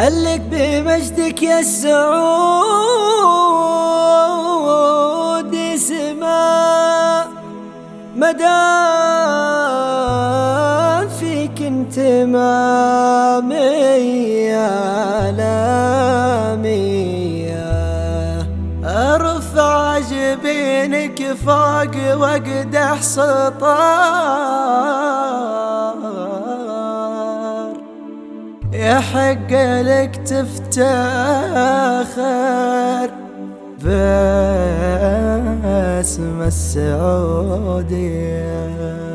حلق بمجدك يا السعود سما مدام فيك انتمامي عالمي. ارفع جبينك فوق واقدح سطار، يحق لك تفتخر باسم السعودية.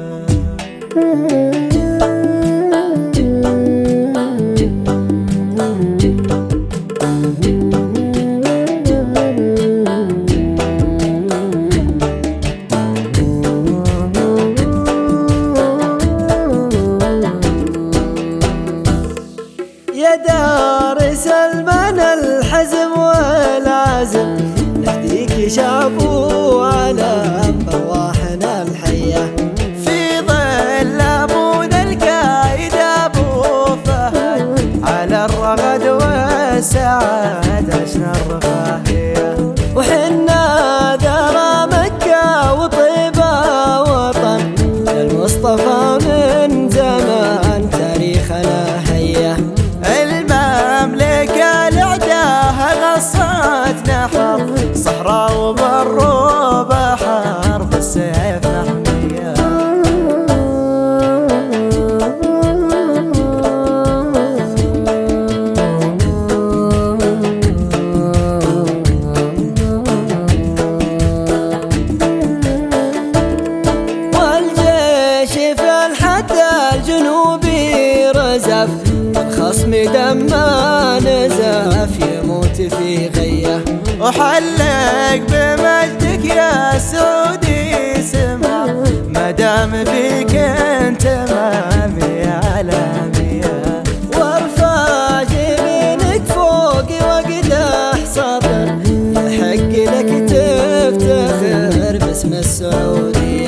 يا دار سلمان الحزم والعزم، نهديك شعبو على أرواحنا الحية، في ظل أبونا القايد أبو فهد، على الرغد والسعاد عشنا الرفاهية. وحنا ذرى مكة وطيبة وطن للمصطفى من زمان تاريخنا هيا. المملكة لعداها غصت نحر، صحراء وبر وبحر بالسيف محمية. والجيش في الحد الجنوبي رزف، الخصم دما نزف يموت في غيه. وحلق بمجدك يا سعودي سما مدام فيك انتمامي عالمية. وارفع جبينك فوق واقدح سطر، يحق لك تفتخر باسم السعودية.